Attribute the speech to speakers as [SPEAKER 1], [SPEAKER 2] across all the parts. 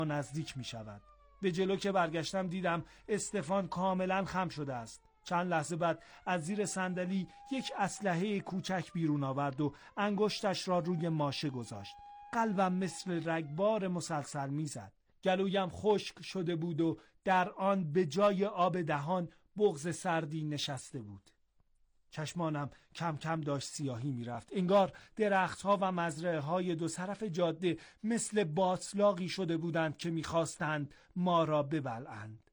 [SPEAKER 1] نزدیک می شود. به جلو که برگشتم دیدم استفان کاملا خم شده است. چند لحظه بعد از زیر صندلی یک اسلحه کوچک بیرون آورد و انگشتش را روی ماشه گذاشت. قلبم مثل رگبار مسلسل میزد. گلویم خشک شده بود و در آن به جای آب دهان بغض سردی نشسته بود. چشمانم کم کم داشت سیاهی میرفت. انگار درختها و مزرعه های دو طرف جاده مثل باطلاقی شده بودند که میخواستند ما را ببلعند.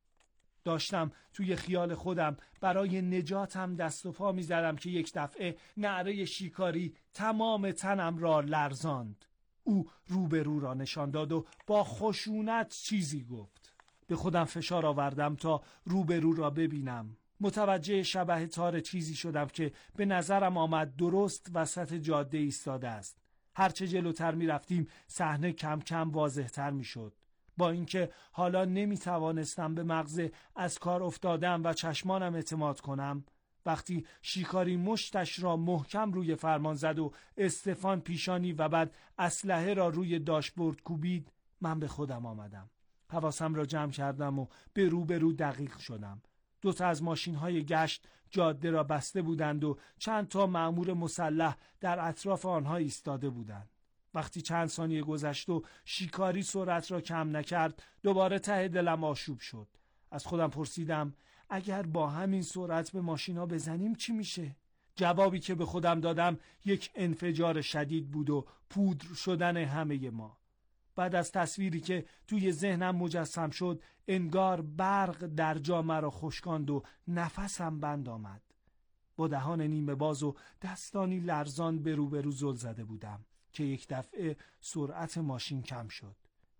[SPEAKER 1] داشتم توی خیال خودم برای نجاتم دست و پا میزدم که یک دفعه نعره شیکاری تمام تنم را لرزاند. او روبرو را نشان داد و با خشونت چیزی گفت. به خودم فشار آوردم تا روبرو را ببینم. متوجه شبح تار چیزی شدم که به نظرم آمد درست وسط جاده ایستاده است. هرچه جلوتر می رفتیم صحنه کم کم واضح تر می شد. با اینکه حالا نمی توانستم به مغز از کار افتادم و چشمانم اعتماد کنم، وقتی شیکاری مشتش را محکم روی فرمان زد و استفان پیشانی و بعد اسلحه را روی داشبورد کوبید، من به خودم آمدم. حواسم را جمع کردم و به روبرو دقیق شدم. دوتا از ماشین‌های گشت جاده را بسته بودند و چند تا مأمور مسلح در اطراف آنها ایستاده بودند. وقتی چند ثانیه گذشت و شیکاری سرعت را کم نکرد، دوباره ته دلم آشوب شد. از خودم پرسیدم اگر با همین سرعت به ماشینا بزنیم چی میشه؟ جوابی که به خودم دادم یک انفجار شدید بود و پودر شدن همه ما. بعد از تصویری که توی ذهنم مجسم شد، انگار برق در جا مرا خشکاند و نفسم بند آمد. با دهان نیمه باز و دستانی لرزان به روبرو زل زده بودم که یک دفعه سرعت ماشین کم شد.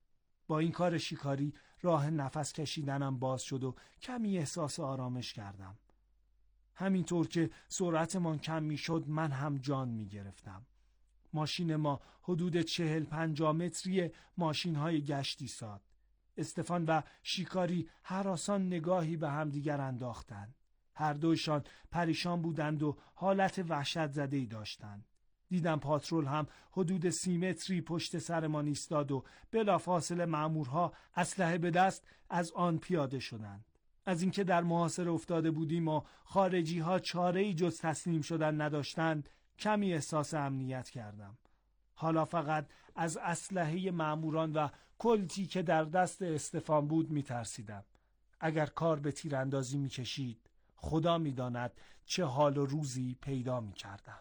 [SPEAKER 1] با این کار شیکاری راه نفس کشیدنم باز شد و کمی احساس آرامش کردم. همینطور که سرعتمان کم می شد من هم جان می گرفتم. ماشین ما حدود 40-50 متری ماشین های گشتی ساد. استفان و شیکاری هراسان نگاهی به هم دیگر انداختند. هر دویشان پریشان بودند و حالت وحشت زده‌ای داشتند. دیدم پاترول هم حدود 30 متری پشت سرمان ایستاد و بلافاصله مأمورها اسلحه به دست از آن پیاده شدند. از اینکه در محاصره افتاده بودیم و خارجی ها چاره‌ای جز تسلیم شدن نداشتند کمی احساس امنیت کردم. حالا فقط از اسلحه مأموران و کلتی که در دست استفان بود می‌ترسیدم. اگر کار به تیراندازی می‌کشید خدا می‌داند چه حال و روزی پیدا می‌کردم.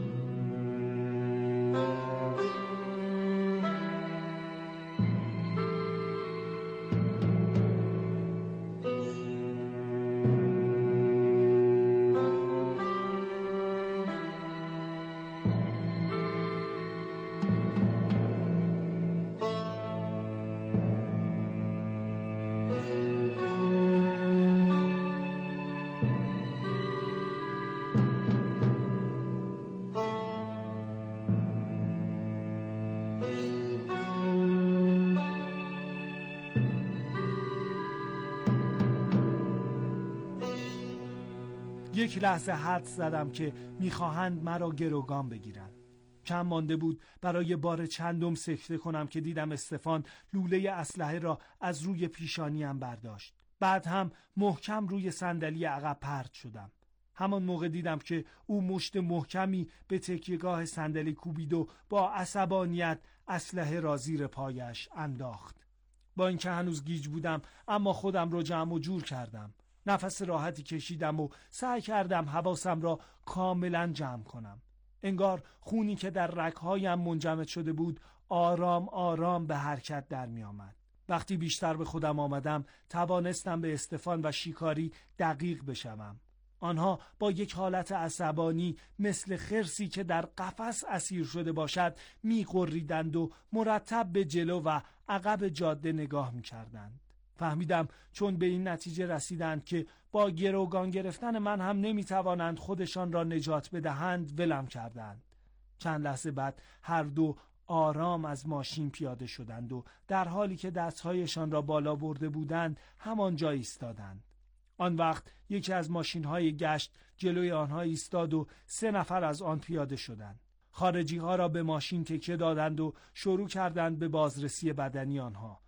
[SPEAKER 1] یک لحظه حدس زدم که میخواهند مرا گروگان بگیرند. کم مانده بود برای بار چندم سکته کنم که دیدم استفان لوله اسلحه را از روی پیشانیم برداشت. بعد هم محکم روی صندلی عقب پرت شدم. همان موقع دیدم که او مشت محکمی به تکیهگاه صندلی کوبید و با عصبانیت اسلحه را زیر پایش انداخت. با اینکه هنوز گیج بودم اما خودم را جمع و جور کردم. نفس راحتی کشیدم و سعی کردم حواسم را کاملا جمع کنم. انگار خونی که در رگ‌هایم منجمد شده بود آرام آرام به حرکت در می آمد. وقتی بیشتر به خودم آمدم توانستم به استفان و شیکاری دقیق بشوم. آنها با یک حالت عصبانی مثل خرسی که در قفس اسیر شده باشد می‌غریدند و مرتب به جلو و عقب جاده نگاه می‌کردند. فهمیدم چون به این نتیجه رسیدند که با گروگان گرفتن من هم نمی‌توانند خودشان را نجات بدهند ولم کردند. چند لحظه بعد هر دو آرام از ماشین پیاده شدند و در حالی که دستهایشان را بالا برده بودند همانجا ایستادند. آن وقت یکی از ماشین‌های گشت جلوی آنها ایستاد و 3 نفر از آن پیاده شدند. خارجی‌ها را به ماشین تکیه دادند و شروع کردند به بازرسی بدنی آنها.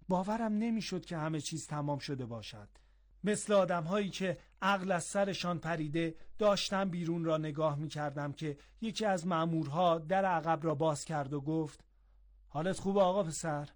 [SPEAKER 1] باورم نمیشد که همه چیز تمام شده باشد. مثل آدم‌هایی که عقل از سرشان پریده داشتم بیرون را نگاه می‌کردم که یکی از مأمورها در عقب را باز کرد و گفت: حالت خوبه آقا پسر؟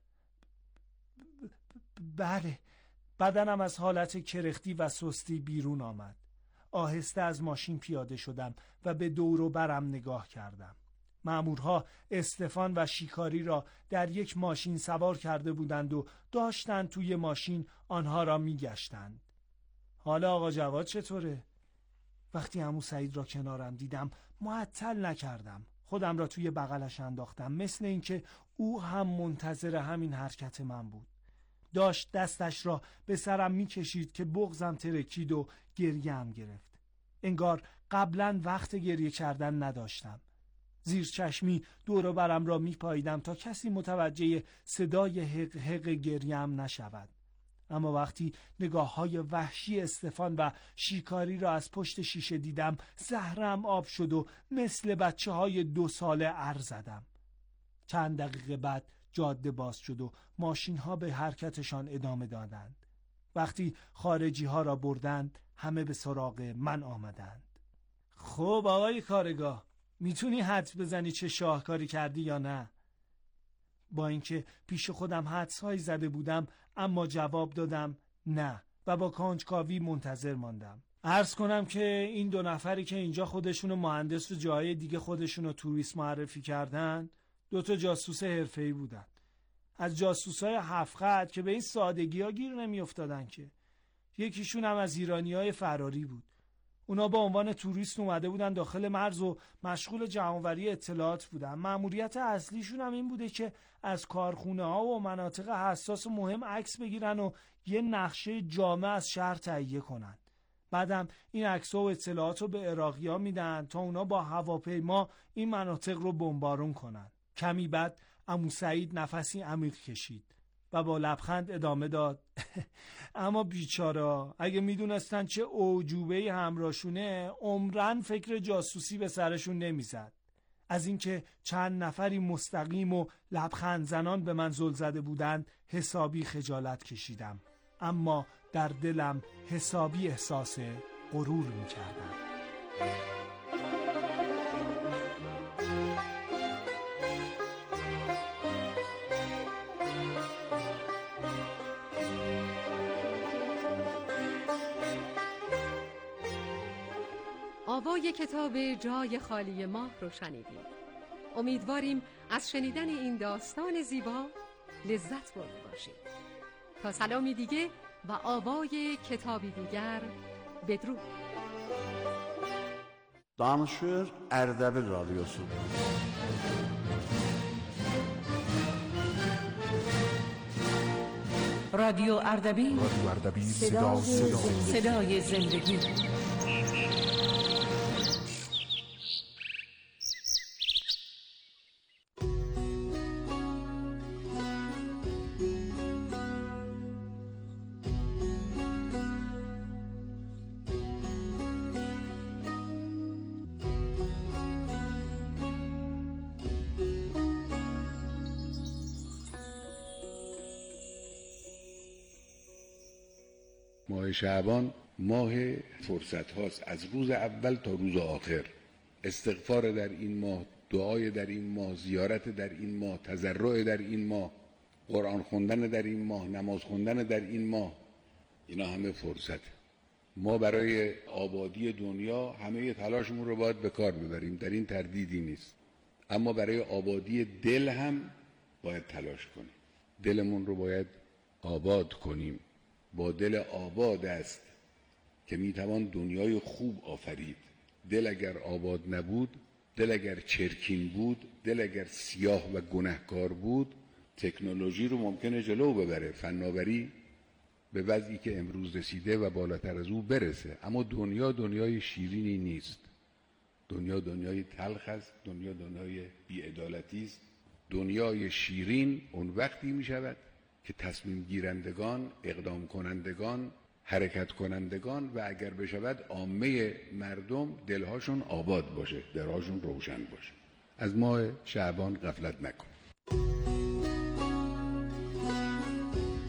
[SPEAKER 1] بله. بدنم از حالت کرختی و سستی بیرون آمد. آهسته از ماشین پیاده شدم و به دور و برم نگاه کردم. مأمورها استفان و شیکاری را در یک ماشین سوار کرده بودند و داشتند توی ماشین آنها را میگشتند. حالا آقا جواد چطوره؟ وقتی عمو سعید را کنارم دیدم معطل نکردم. خودم را توی بغلش انداختم، مثل اینکه او هم منتظر همین حرکت من بود. داشت دستش را به سرم میکشید که بغضم ترکید و گریه‌ام گرفت. انگار قبلا وقت گریه کردن نداشتم. زیر چشمی دور و برم را میپاییدم تا کسی متوجه صدای حق حق گریه‌ام نشود. اما وقتی نگاه‌های وحشی استفان و شیکاری را از پشت شیشه دیدم، زهرم آب شد و مثل بچه‌های 2 ساله ار زدم. چند دقیقه بعد جاده باز شد و ماشین‌ها به حرکتشان ادامه دادند. وقتی خارجی‌ها را بردند، همه به سراغ من آمدند. خب آقای کارگاه، میتونی حدس بزنی چه شاهکاری کردی یا نه؟ با اینکه پیش خودم حدس‌هایی زده بودم، اما جواب دادم نه و با کنجکاوی منتظر ماندم. عرض کنم که این 2 نفری که اینجا خودشونو مهندس و جای دیگه خودشونو توریست معرفی کردن، 2 تا جاسوس حرفه‌ای بودن. از جاسوسای 7 خط که به این سادگی‌ها گیر نمی‌افتادن که. یکیشون هم از ایرانیای فراری بود. اونا با عنوان توریست اومده بودن داخل مرز و مشغول جمع‌آوری اطلاعات بودن. مأموریت اصلیشون هم این بوده که از کارخونه‌ها و مناطق حساس و مهم عکس بگیرن و یه نقشه جامع از شهر تهیه کنن. بعدم این عکس‌ها و اطلاعات رو به عراقی‌ها میدن تا اونا با هواپیما این مناطق رو بمبارون کنن. کمی بعد عمو سعید نفسی عمیق کشید و با لبخند ادامه داد: اما بیچاره اگه میدونستن چه اعجوبه‌ای همراهشونه، عمرن فکر جاسوسی به سرشون نمیزد. از اینکه چند نفری مستقیم و لبخند زنان به من زل زده بودند حسابی خجالت کشیدم، اما در دلم حسابی احساس غرور میکردم.
[SPEAKER 2] آوای کتاب جای خالی ماه رو شنیدید. امیدواریم از شنیدن این داستان زیبا لذت برده باشید. تا سلامی دیگه و آوای کتابی دیگر، بدرود.
[SPEAKER 3] Danışır Ərdəbil Radyosu.
[SPEAKER 4] رادیو اردبیل، صدای زندگی.
[SPEAKER 5] ماه شعبان ماه فرصت هاست، از روز اول تا روز آخر. استغفار در این ماه، دعای در این ماه، زیارت در این ماه، تضرع در این ماه، قرآن خوندن در این ماه، نماز خوندن در این ماه، اینا همه فرصت. ما برای آبادی دنیا همه تلاشمون رو باید به کار ببریم، در این تردیدی نیست، اما برای آبادی دل هم باید تلاش کنیم. دلمون رو باید آباد کنیم. با دل آباد است که میتوان دنیای خوب آفرید. دل اگر آباد نبود، دل اگر چرکین بود، دل اگر سیاه و گنهکار بود، تکنولوژی رو ممکنه جلو ببره، فناوری به وضعی که امروز رسیده و بالاتر از او برسه، اما دنیا دنیای شیرینی نیست. دنیا دنیای تلخ است، دنیا دنیای بی‌عدالتی است. دنیای شیرین اون وقتی می شود که تصمیم گیرندگان، اقدام کنندگان، حرکت کنندگان و اگر بشود عامه مردم دلهاشون آباد باشه، دلهاشون روشن باشه. از ماه شعبان غفلت نکن.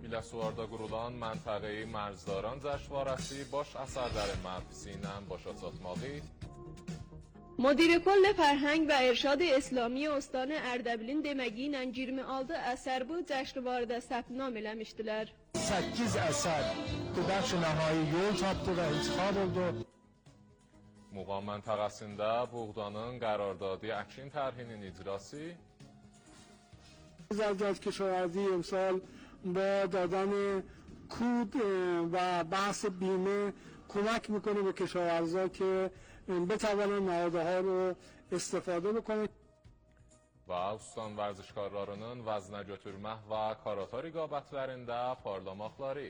[SPEAKER 6] Biləsuvarda qurulan məntəqəyi Mərzdaran cəşvarəsi baş əsərlərin mərfisi ilə başa çatmağı.
[SPEAKER 7] مدیر کل فرهنگ و ارشاد اسلامی استان اردبیلin deməyi ilə 26 əsər bu cəşnvarda səpnam eləmişdilər.
[SPEAKER 8] 8 əsər bu bəxş nəhai yol tapdı və intixab oldu.
[SPEAKER 6] Muğam məntəqəsində Buğdanın قراردادی اکشن طرحinin icrası.
[SPEAKER 8] وزارت کشاورزی امسال با دادن کود و بحث بیمه کمک میکنه به کشاورزا که بتوانن نهادها رو استفاده بکنه.
[SPEAKER 6] و استان ورزشکارlarının vəznə götürmək və karata rəqabətlərində parlamakları.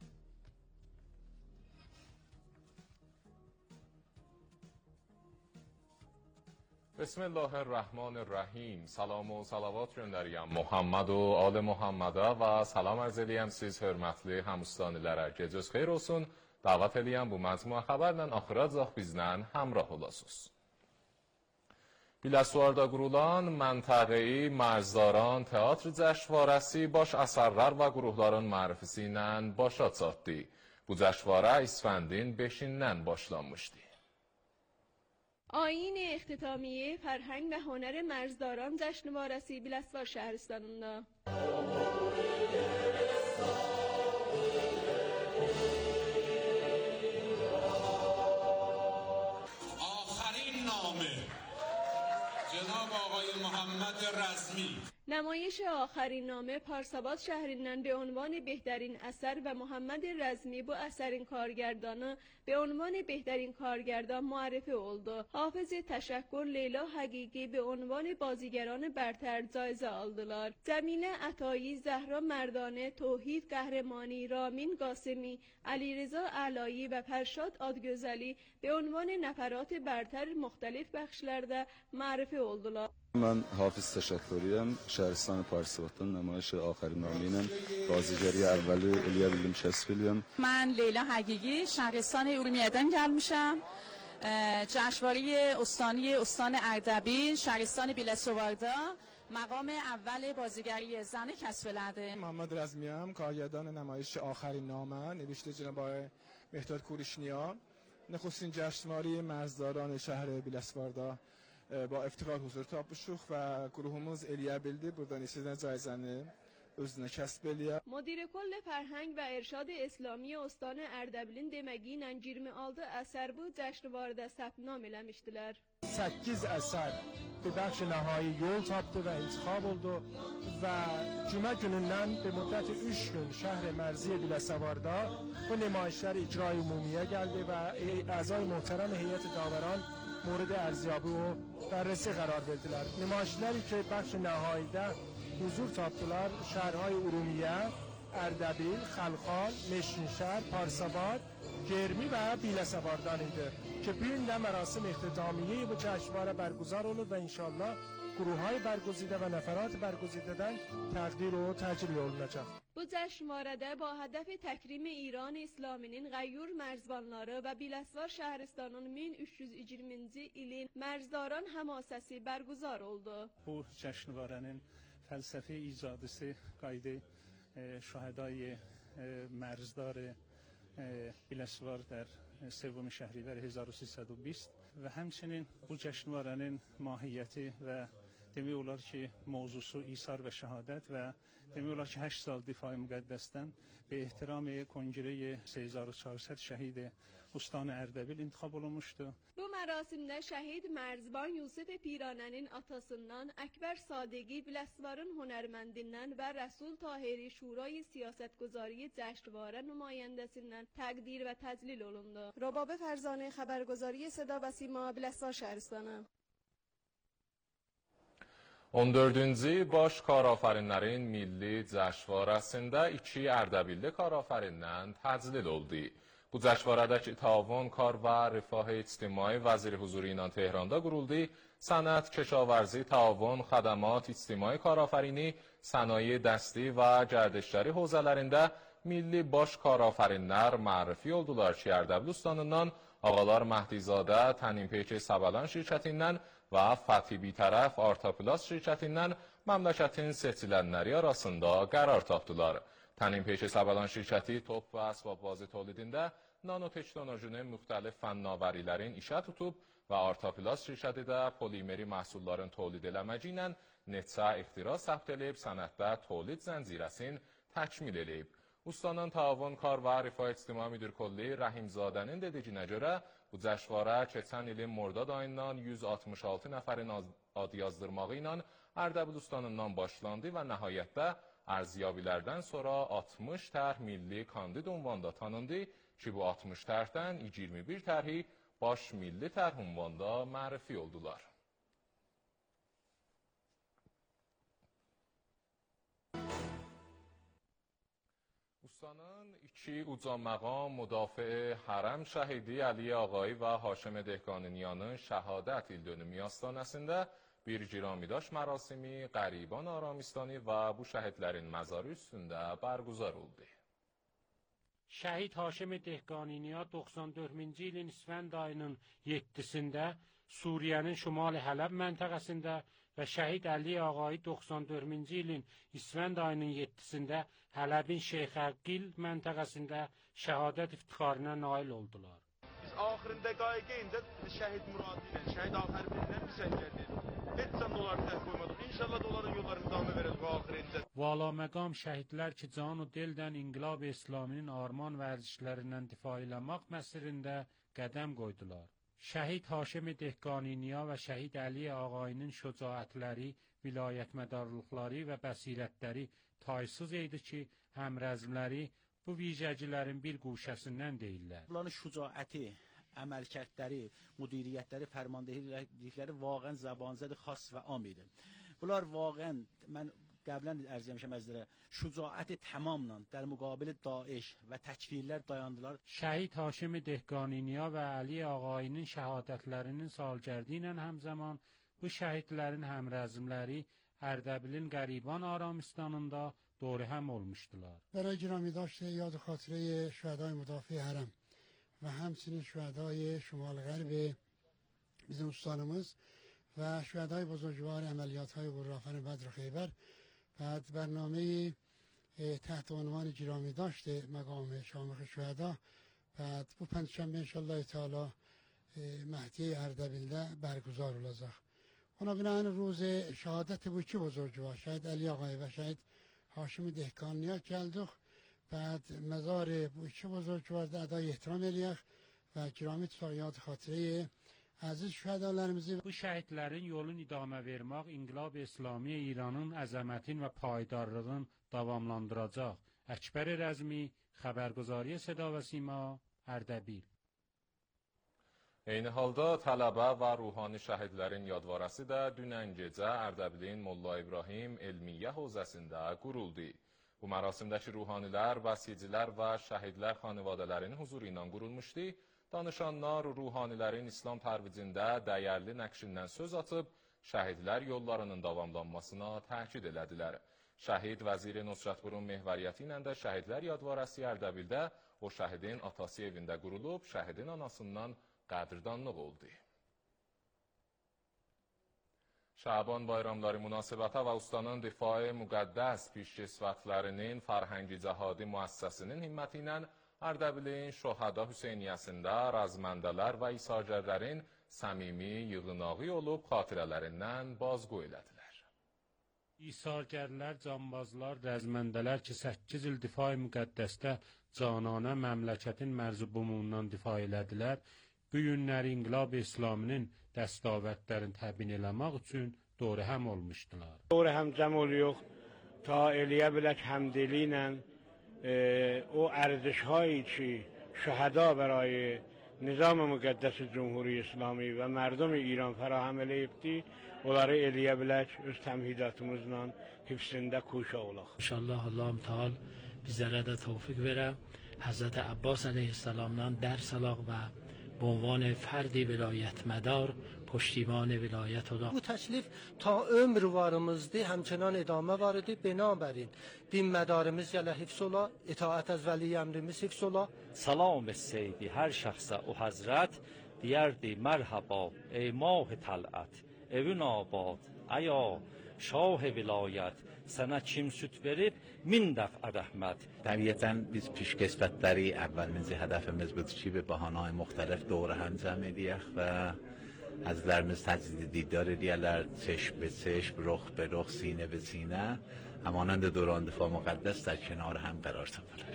[SPEAKER 6] بسم الله الرحمن الرحیم. سلام و صلوات göndəriyəm Muhammed و آل Muhammedə və salam arz eləyəm siz hörmətli həmüstanilərə. Gecəniz xeyir olsun. Dəvət eləyəm bu məcmua xəbərlə axıracaq bizlə həmrah olasınız. Biləsuvarda qurulan məntəqəyi Mərzdaran teatr cəşvarəsi baş əsərlər və qruhların mərifisi ilə başa çatdı. Bu cəşvarə İsfəndin 5-dən başlanmışdı.
[SPEAKER 7] آیین اختتامیه فرهنگ و هنر مرزداران جشنوارسی بیلسوار شهرستانında.
[SPEAKER 9] آخرین نامه جناب آقای محمد رزمی.
[SPEAKER 7] نمایش آخرین نامه پارساباد شهریnden به عنوان بهترین اثر و محمد رزمی bu eserin کارگردانı به عنوان بهترین کارگردان معرفی oldu. Hafız Teşekkür Leyla Hakiki به عنوان بازیگران برتر جایزه aldılar. جمیله عطایی، زهرا مردانه، توحید قهرمانی، رامین قاسمی، علیرضا علایی و فرشاد آدگözəli به عنوان نفرات برتر مختلف بخشlarda معرفی oldular.
[SPEAKER 10] من حافظ تشکریم، شهرستان پارسابادdan نمایش آخرین نامه بازیگری اولی الیا بیلیم شسفیلیم.
[SPEAKER 11] من لیلا حقیقی شهرستان ارومیه‌دن gelmişim. جشنواره استانی استان اردبیل شهرستان بیلسواردا مقام اول بازیگری زن کسب العاده.
[SPEAKER 8] محمد رزمیم کارگردان نمایش آخرین نامه نوشته جناب آقای مهداد کوریشنیا. نخستین جشنواره مرزداران شهر بیلسواردا با افتخار huzur tapmışıq və qruhumuz eləyə bildi. Buradan sizdən cayzəni özünə kəsb eləyə.
[SPEAKER 7] مدیر کل فرهنگ و ارشاد اسلامی استان اردبیلin deməyi ilə 26 əsər bu cəşnvarda səpnam eləmişdilər.
[SPEAKER 8] 8 əsər bu bəxş nəhai yol tapdı və intixab oldu və cümə günündən به مدت 3 gün şəhər mərzi بیلسواردا bu nümayişlər icra ümumiyə gəldi və اعضای محترم هیئت داوران مورد ارزیابی و بررسی قرار verdilər. نمایشگری که بخش نهاییده حضور tapdılar şəhərهای ارومیه، اردبیل، خلخال، مشینشهر، پارساباد، گرمی و بیلسواردان idi که bu gün də mərasim اختتامیه bu جشنواره برگزار olur və inşallah گروه‌های برگزیده و نفرات برگزیده‌dən təqdir و təcil olunacaq.
[SPEAKER 7] Bu cəşnvarədə با هدف تکریم ایران اسلامinin qəyyur mərzbanları və Biləsuvar şəhərstanının 1320-ci ilin Mərzdaran həmasəsi bərguzar oldu.
[SPEAKER 12] Bu cəşnvarənin fəlsəfi icadısı qaydı şahidای مرزدار بیلسوار در سوم شهریور 1320 و همچنین bu cəşnvarənin mahiyyəti və demək olar ki mövzusu İsar və şəhadət və demək olar ki 8 sal difai müqəddəsdən به احترام کنگره 3400 şəhid استان اردبیل انتخاب olunmuşdu.
[SPEAKER 7] Bu mərasimdə şəhid Mərzban Yusuf Piranənin atasından Əkbər Sadegi Biləsuvarın hünərməndindən və Rəsul Tahiri Şurayı Siyasətguzari cəşnvarə nümayəndəsindən təqdir və təclil olundu. Rəbabə Fərzanə xəbərguzari Səda və Sima Biləsuvar şəhərstanı.
[SPEAKER 6] 14-cü Baş Karafərinlərin Milli Cəşvarəsində 2 Ərdəbilli karafərindən təclil oldu. Bu cəşvarədəki Təavun, Kar və Rifah İctimai Vəziri huzuru ilə Tehranda quruldu. Sənət, Keşavarzi, Təavun, Xədəmat, İctimai Karafərini, Sənaye Dəsti və Gərdişləri hozələrində milli baş karafərinlər mərifə oldular ki, Ərdəbil ustanından Ağalar Məhdizadə Tənimpeyki Səbələn şirkətindən və Fəthi Bitərəf Artaplast şirkətindən məmləkətin seçilənləri arasında qərar tapdılar. Tənim Peşə Sabalan şirkəti top və əsbab bazı tolidində nanoteknolojinin müxtəlif fənnavərilərin işə tutub və Artaplast şirkəti də polimeri məhsulların tolid eləməci ilə neçə ixtira səbt edib, sənətdə tolid zəncirəsini təkmil edib. Ustanın Təavun Kar və Rifah İctimai Müdir Kolli Rəhimzadənin dediyinə görə bu cəşvara keçən ilin Mordad ayından 166 nəfərin ad yazdırmağı ilə Ərdəbil ustanından başlandı və nəhayətdə ərziyabilərdən sonra 60 tərh milli kandid ünvanda tanındı ki, bu 60 tərhdən 21 tərhi baş milli tərh ünvanda mərifə oldular. Ustanın iki uca məqam müdafiə hərəm şəhidi Əli Ağayi və Haşim Dehqaniniyanın şəhadət ildönümü astanəsində bir giramidaş mərasimi Qəriban Aramistanı və bu şəhidlərin məzarı üstündə bərguzar oldu.
[SPEAKER 13] Şəhid Haşim Dehqaniniya 94-cü ilin İsfənd ayının 7-sində Suriye'nin Şimal Hələb məntəqəsində və şəhid Əli Ağayi 94-cü ilin İsfənd ayının 7-sində Hələbin Şeyx Əqil məntəqəsində şəhadət iftixarına nail oldular.
[SPEAKER 14] Biz axırında qayıqayınca şəhid muradı ilə, şəhid axır bilinlə biz əngəldik. Heç can doları təhq qoymadıq. İnşallah doların yollarını davamı verəcək axırıncə.
[SPEAKER 13] Vala məqam şəhidlər ki, can-ı dildən İnqilab-ı İslaminin arman vərzişlərindən difa eləmək məsirində qədəm qoydular. Şəhid Haşim Dehqaniniya və şəhid Əli Ağayinin şücaətləri, vilayət mədarlıqları və bəsirətləri taysız idi ki, həmrəzmləri bu vicəcilərin bir quşəsindən deyirlər.
[SPEAKER 15] Bunların şücaəti, əməlkərdləri, müdiriyyətləri, fərmandehlikləri vaqən zəbanzədə xas və am idi. Bunlar vaqən, mən qəblən ərz etmişəm əzlərə, şücaəti tamamla در مقابل داعش və təkfirlər dayandılar.
[SPEAKER 13] Şəhid Haşim Dehqaniniya və Əli Ağayinin şəhadətlərinin salgərdi ilə həmzəman bu şəhidlərin həmrəzmləri Ərdəbilin Qəriban Aramistanında doğru-həm olmuşdular.
[SPEAKER 16] برای گرامیداشت یاد خاطره شهدای مدافع حرم و همچنین شهدای شمال غرب bizim استانımız و شهدای بزرگوار عملیات‌های غرافن بدر و خیبر بعد برنامه تحت عنوان گرامیداشت مقام شامخ شهدا بعد bu پنجشنبه انشالله تعالی مهدی اردبیل'de برگزار olacak. Ona binaen روز şehadet bu iki buzurcular şehit Ali Ağay ve şehit Haşim Dehqaniniya geldik. بعد mezar bu iki buzurcularda adayı ihtiram eləyək və girami tutaq yad xatirəyə əziz şəhədalarımızı.
[SPEAKER 13] Bu şəhidlərin yolun idamə vermək İnqilab İslami İranın əzəmətin və paydarlığın davamlandıracaq. Əkbər Rəzmi, Xəbərguzariyə Seda və Sima, Ərdəbil.
[SPEAKER 6] Eyni halda tələbə və ruhani şəhidlərin yadvarası da dünən gecə Ərdəbilin Molla İbrahim Elmiyyə Hozəsində quruldu. Bu mərasimdəki ruhanilər, vəsicilər və şəhidlər xanivadələrinin huzuru ilə qurulmuşdu. Danışanlar ruhanilərin İslam tərvicində dəyərli nəqşindən söz atıb, şəhidlər yollarının davamlanmasına təkid elədilər. Şəhid vəziri Nusratburun mehvəriyyəti ilə də şəhidlər yadvarəsi Ərdəbildə o şəhidin atası evində qurulub, şəhidin anasından qədrdanlıq oldu. Şaban bayramları münasibətə və ustanın difai müqəddəs pişkisvətlərinin Fərhəngi Cəhadi müəssisəsinin himməti ilə Ərdəbilin Şohada Hüseyniyyəsində razməndələr və isagərlərin səmimi yığınağı olub xatirələrindən bazqu elədilər.
[SPEAKER 13] İsagərlər, cambazlar, rəzməndələr ki 8 il difai müqəddəsdə cananə məmləkətin mərzubumundan difa elədilər, bu günləri İnqilab İslaminin dəstavətlərini təbin eləmək üçün doğru-həm olmuşdular.
[SPEAKER 17] Doğru-həm cəm oluyor ta eləyə bilək həmdili ilə o ارزش‌هایی که شهدا برای نظام مقدس جمهوری اسلامی و مردم ایران فراهم eləyibdi, onları eləyə bilək öz təmhidatımızla hifzində koşa olaq.
[SPEAKER 18] İnşallah Allahım Teala bizlərə də tevfik verə. Hazreti Abbas əleyhissalamdan dərs alaq və به عنوان فردی ولایت مدار پشتیبان ولایت الله.
[SPEAKER 19] Bu təklif ta ömr varımızdır, həmçinin idamə var idi. Binabərin din mədarımız gələ hifz ola, itaət az vəli əmrimiz hifz ola.
[SPEAKER 20] سلام السیدی هر شخص او حضرت دیردی مرحبا ای ماه طلعت ایون آباد ایا شاه ولایت sana kim süt verib 1000 dəfə rəhmət.
[SPEAKER 21] طبیعتاً biz پیشکسوت‌داری اولین هدفimiz بود که به بهانه‌های مختلف دور هم جمع ediyik و azlarımız təcrid دیدار ediyələr چشم به چشم، رخ به رخ، سینه به سینه همانند دوران دفاع مقدس در کنار هم قرار تپلر.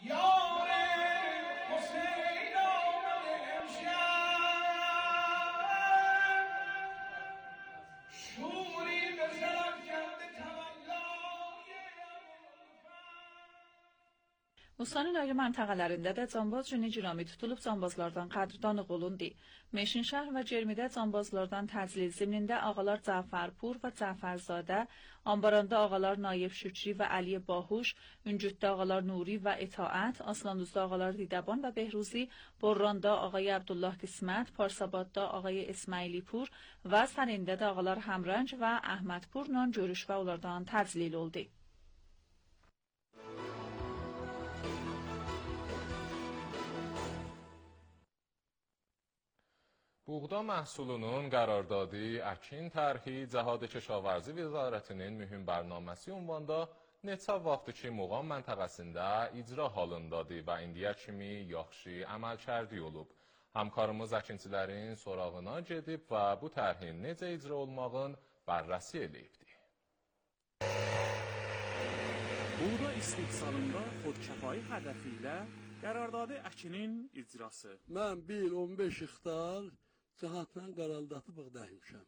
[SPEAKER 11] Ustanın ayrı məntəqələrində də cambaz günü icrami tutulub cambazlardan qədrdanlıq olundu. Meşinşəhər və Cermidə cambazlardan təclil zimnində ağalar Cəfərpur və Cəfərzadə, Ambaranda ağalar Nayib Şükri və Əliyə Bahuş, Üncüddə ağalar Nuri və Etaət, Aslanduzda ağalar Didəban və Behruzi, Borranda ağay Abdullah Qismət, Parsabadda ağay İsmaili Pur və Sərində də ağalar Həmrənc və Əhmədpurla görüş və onlardan təclil oldu.
[SPEAKER 6] Buğda məhsulunun qərardadi əkin tərhi Cəhad Kişavarzi Vəzarətinin mühüm bərnaməsi ünvanda neçə vaxtı ki Muğan məntəqəsində icra halındadır və indiyə kimi yaxşı əməlkərdi olub. Həmkarımız əkinçilərin sorağına gedib və bu tərhin necə icra olmağın bərrəsi eləyibdir.
[SPEAKER 22] Buğda istihsalında xodkəfayı hədəfi ilə qərardadi əkinin icrası.
[SPEAKER 23] Mən 15 hektar Cəhaddan qaraldatı buğda əkmişəm.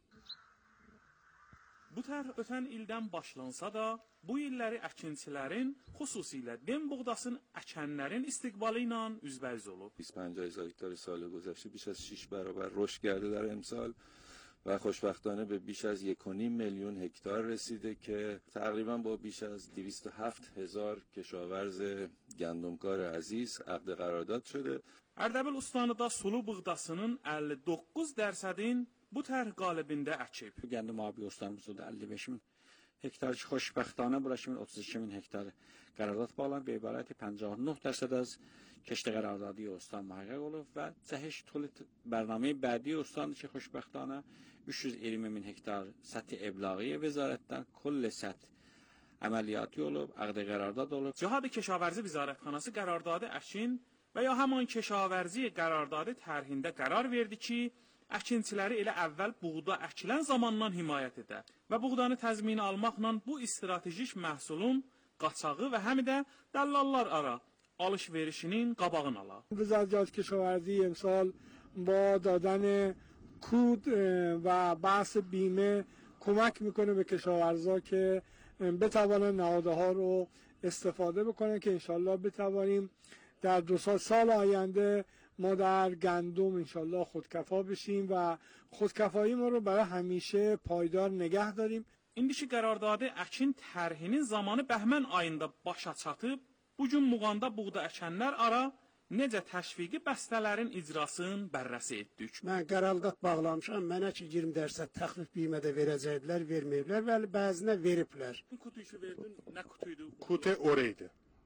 [SPEAKER 22] Bu tər ötən ildən başlansa da, bu illəri əkinçilərin, xüsusilə dem buğdasını əkənlərin istiqbalı ilə üzbəyiz olub.
[SPEAKER 10] 25000 hektar سال گذشته بیش از 6 برابر رشد کرده در امسال و خوشبختانه به بیش از 1.5 میلیون هکتار رسیده که تقریبا با بیش از 207,000 کشاورز گندمکار عزیز عقد قرارداد شده.
[SPEAKER 22] Ərdəbil ustanıda sulu buğdasının 59%-in bu tər qalibində əkib.
[SPEAKER 15] Gəndəm abi ustanımızda da 55.000 hektar ki, xoşbəxtانه bura kimi 32.000 hektar qararsız bağlanıb, به عبارت 59% از کشت قراردادی استان محقق olub və cəhş طول برنامه بعدی استان ki, xoşbəxtانه 320.000 hektar səthi eblağı vəzarətdən kull səth əməliyyatı olub, عقد قرارداد olub.
[SPEAKER 22] Cəhad Kişavarzi Vəzarətxanası qərardadı əkin və ya həman Kişavarzi qərardadı tərhində qərar verdi ki, əkinçiləri elə əvvəl buğda əkilən zamandan himayət edə və buğdanı təzmini almaqla bu stratejik məhsulun qaçağı və həm də dəllallar ara alış-verişinin qabağını ala.
[SPEAKER 8] وزارت کشاورزی امسال با دادن کود و بحث بیمه کمک میکنه به کشاورزا که بتوانن نهادها رو استفاده بکنن که انشالله بتوانیم در 2 سال آینده ما در گندم انشالله خودکفا بشیم و خودکفایی ما رو برای همیشه پایدار نگه داریم.
[SPEAKER 22] İndiki qərardadı əkin tərhinin zamanı bəhmən ayında başa çatıb, bugün Muğanda buğda əkənlər ara necə təşviqi bəstələrin icrasını bərrəsi etdik.
[SPEAKER 23] Mən qərardat bağlamışam, mənə ki 20% təxfif biymədə verəcəkdilər, verməyiblər və bəzinə veriblər.
[SPEAKER 22] Kutu işi verdin, nə kutuydu?
[SPEAKER 24] Kute oraydı.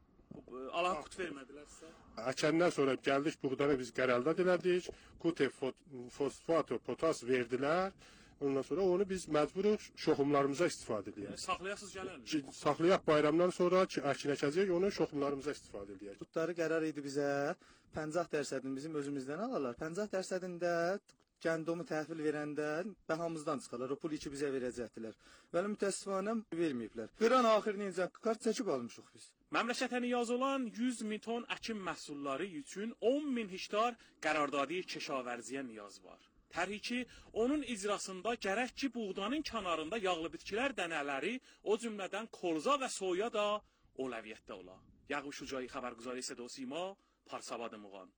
[SPEAKER 22] Allah kut vermədilər sizə.
[SPEAKER 24] Əkəndən sonra gəldik buğdanı biz qərardat elədik. Kute fosfat, potas verdilər. Ondan sonra onu biz məcburuq şoxumlarımıza istifadə edəyik.
[SPEAKER 22] Saxlayasız gələn.
[SPEAKER 24] Saxlayaq bayramdan sonra ki, əkin əkəcəyik, onu şoxumlarımıza istifadə edəyik.
[SPEAKER 25] Tutları qərar idi bizə 50%-ni bizim özümüzdən alırlar. 50%-ində gəndomu təhvil verəndə bəhamızdan çıxarlar. O pulu ki bizə verəcəkdilər. Bəli mütəəssifanə verməyiblər. Qıran axırıncı kart çəkib almışıq biz.
[SPEAKER 22] Məmləkətə niyaz olan 100.000 ton əkin məhsulları üçün 10.000 hektar qərardadi Kişavarziyə niyaz var. Tərhi ki, onun icrasında gərək ki, buğdanın kənarında yağlı bitkilər dənələri, o cümlədən kolza və soya da oləviyyətdə ola. Yağıb Şucayı xəbərguzarı Səda Sima, Parsabadı Muğan.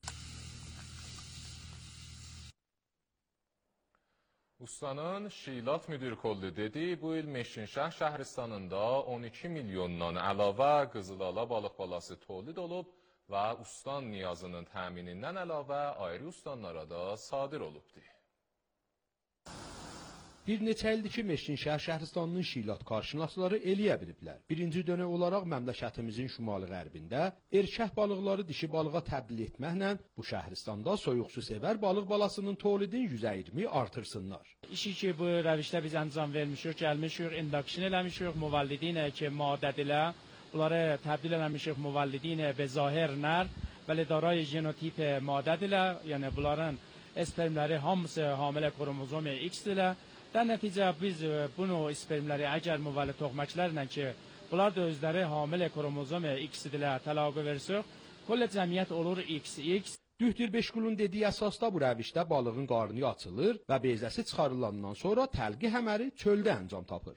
[SPEAKER 6] Ustanın Şilat müdür kollu dedi, bu il Meşinşəh şəhristanında 12 milyondan əlavə qızılala balıq balası tolid olub və ustan niyazının təminindən əlavə ayrı ustanlara da sadir olubdur.
[SPEAKER 1] Bir neçə ildir ki, Meşinşəhər şəhristanının şilat karşınasları eləyə biliblər. Birinci dönə olaraq məmləkətimizin şimal-qərbində erkək balıqları dişi balığa təbdil etməklə bu şəhristanda soyuqsu sevər balıq balasının tolidin 120 artırsınlar.
[SPEAKER 2] İşi ki, bu rəvişdə biz əncam vermişik, gəlmişik, induction eləmişik, müvəllidinə ki, madədilə, bunları təbdil eləmişik müvəllidinə be zahir nər, bəli daray genotip madədilə, yəni bunların spermləri hamısı hamilə kromozom X-dilə. در نتیجه biz bunu spermləri əgər müvəllid toxuməklərlə ki, bunlar da özləri hamilə kromozom X-dilə təlaqə versək, kull cəmiyyət olur XX.
[SPEAKER 1] Dühtür Beşkulun dediyi əsasda bu rəvişdə balığın qarnı açılır və bezəsi çıxarılandan sonra təlqih əməri çöldə əncam tapır.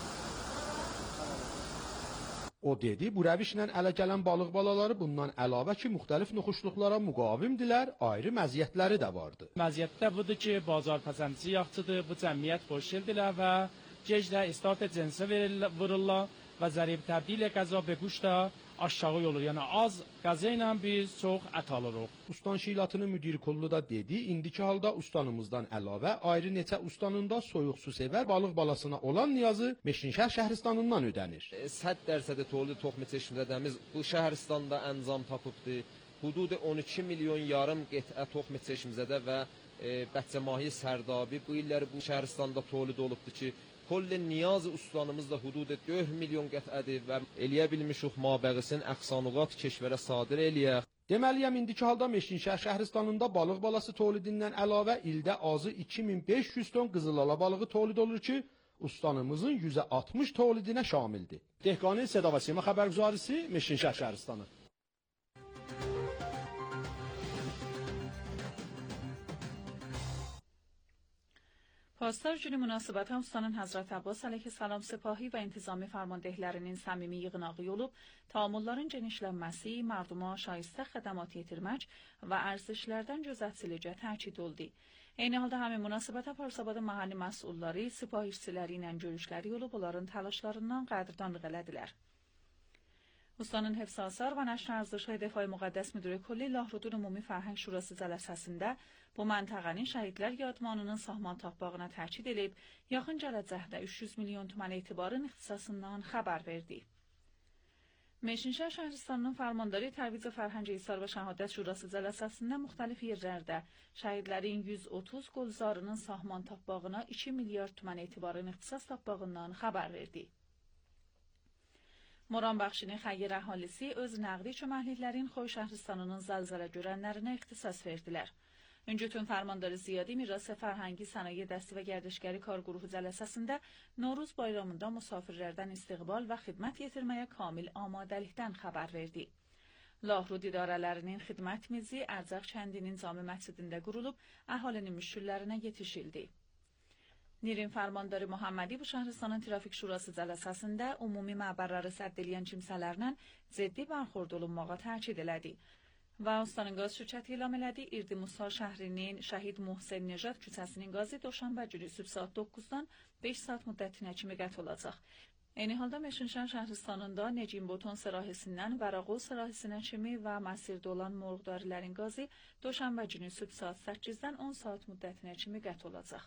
[SPEAKER 1] O dedi, bu rəvişlə ələ gələn balıq balaları bundan əlavə ki, müxtəlif nuxuşluqlara müqavimdilər, ayrı məziyyətləri də vardı.
[SPEAKER 2] Məziyyətdə budur ki, bazar pəsəndisi yaxçıdır, bu cəmiyyət xoşildilər və gecdə istart cinsə vururlar və zərib təbdil qəza be quşda aşağı olur. Yəni az qəza ilə biz çox ət alırıq.
[SPEAKER 1] Ustan şilatının müdiri kollu da dedi, indiki halda ustanımızdan əlavə ayrı neçə ustanın da soyuq su sevər balıq balasına olan niyazı Meşinşəhər şəhristanından ödənir.
[SPEAKER 3] 100% tolid toxum çeşmədəmiz bu şəhəristanda əncam tapıbdı. Hudud 12 milyon yarım qitə toxum çeşmizədə və Bəhcəmahi Sərdabi bu illəri bu şəhəristanda tolid olubdu ki, Kolli niyaz ustanımız da hudud 4 milyon qətıədir və eləyə bilmişik mabəğisin əxsanuqat keşvərə sadir eləyək.
[SPEAKER 1] Deməliyəm, indiki halda Meşinşəhər şəhristanında balıq balası tolidindən əlavə ildə azı 2500 ton qızılala balığı tolid olur ki, ustanımızın %60 tolidinə şamildir. Dehqani Seda və Sima xəbərgüzarisi Meşinşəhər şəhristanı.
[SPEAKER 11] پاسدار جنی münasibət Ustanın Həzrət Abbas əleyhissalam sipahi və intizami fərmandehlərinin səmimi yığınağı olub, taamulların genişlənməsi, mərduma şayistə xədəmat yetirmək və ərzişlərdən gözətçilicə təkid oldu. Eyni halda həmin münasibətə Parsabadın mahalli məsulları, sipahi işçiləri ilə görüşləri olub, onların təlaşlarından qədrdanlıq elədilər. Ustanın Hifzasar və Nəşr Ərzişlər Dəfai Müqəddəs Müdiri Kulli Lahrudun Ümumi Fərhəng Şurası cələsəsində bu məntəqənin şəhidlər yadmanının sahman tapbağına təkid edib, yaxın gələcəkdə 300 milyon tümən etibarın ixtisasından xəbər verdi. Meşinşəhər şəhristanının fərmandarı Tərviz Fərhəng İsar və Şəhadət Şurası cələsəsində müxtəlif yerlərdə şəhidlərin 130 qolzarının sahman tapbağına 2 milyard tümən etibarın ixtisas tapbağından xəbər verdi. Moranbəxşinin xəyyir əhalisi öz nəqdi çöməkliklərin Xoy şəhristanının zəlzələ görənlərinə ixtisas verdilər. Öncütün fərmandarı Ziyadi Mirası Fərhəngi Sənaye Dəsti və Gərdişgəri Kar Qrupu cələsəsində Noruz bayramında musafirlərdən istiqbal və xidmət yetirməyə kamil amadəlikdən xəbər verdi. Lahrud idarələrinin xidmət mizi Ərzaq kəndinin cami məscidində qurulub, əhalinin müşküllərinə yetişildi. Nirin fərmandarı Muhammedi bu şəhristanın Trafik Şurası cələsəsində ümumi məbərləri sədd eləyən kimsələrlə ciddi bərxurd olunmağa təkid elədi. Və ustanın qaz şirkəti elan elədi, İrdi Musa şəhrinin Şəhid Muhsen Nejad küçəsinin qazı Doşanbə günü sübh saat 9-dan 5 saat müddətinə kimi qət olacaq. Eyni halda Meşinşəhər şəhristanında Necim Boton sərahisindən Vəraqol sərahisinə kimi və məsirdə olan morqdarilərin qazı Doşanbə günü sübh saat 8-dən 10 saat müddətinə kimi qət olacaq.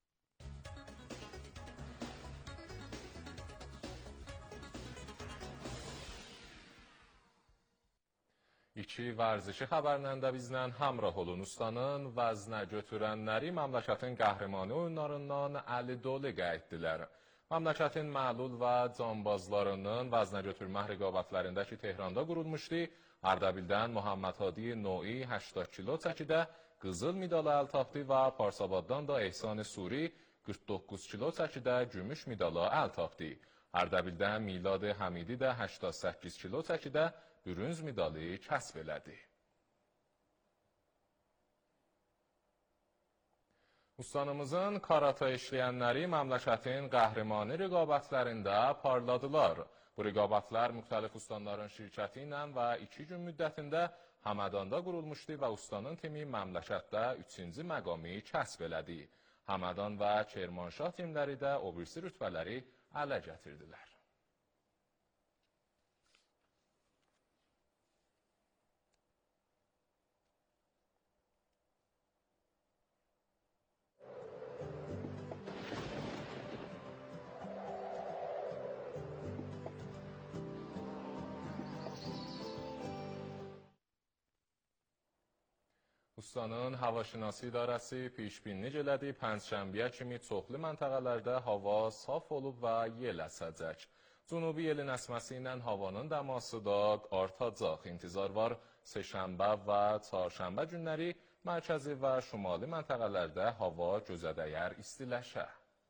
[SPEAKER 6] İki vərzişi xəbərlə də bizlə həmrah olun. Ustanın vəznə götürənləri məmləkətin qəhrəmanı oyunlarından əli dolu qayıtdılar. Məmləkətin məlul və cambazlarının vəznə götürmə rəqabətlərində ki, Tehranda qurulmuşdu, Ardabildən Muhammed Hadi Noi 80 kilo çəkidə qızıl medalı əl tapdı və Parsabaddan da Ehsan Suri 49 kilo çəkidə gümüş medalı əl tapdı. Ardabildən Milad Həmidi də 88 kilo çəkidə bürünz medalı kəsb elədi. Ustanımızın karata işləyənləri məmləkətin qəhrəmanı rəqabətlərində parladılar. Bu rəqabətlər müxtəlif ustanların şirkəti ilə və 2 gün müddətində Həmədanda qurulmuşdu və ustanın timi məmləkətdə 3-cü məqamı kəsb elədi. Həmədan və Kermanşah timləri də o birisi rütbələri ələ gətirdilər. Ustanın havaşinasi idarəsi pişbinlik elədi, pənçşənbəyə kimi çoxlu məntəqələrdə hava saf olub və yel əsəcək. Cənubi yelin əsməsi ilə havanın dəması da artacaq. İntizar var səhşənbə və çarşənbə günləri mərkəzi və şimali məntəqələrdə hava gözədəyər istiləşə.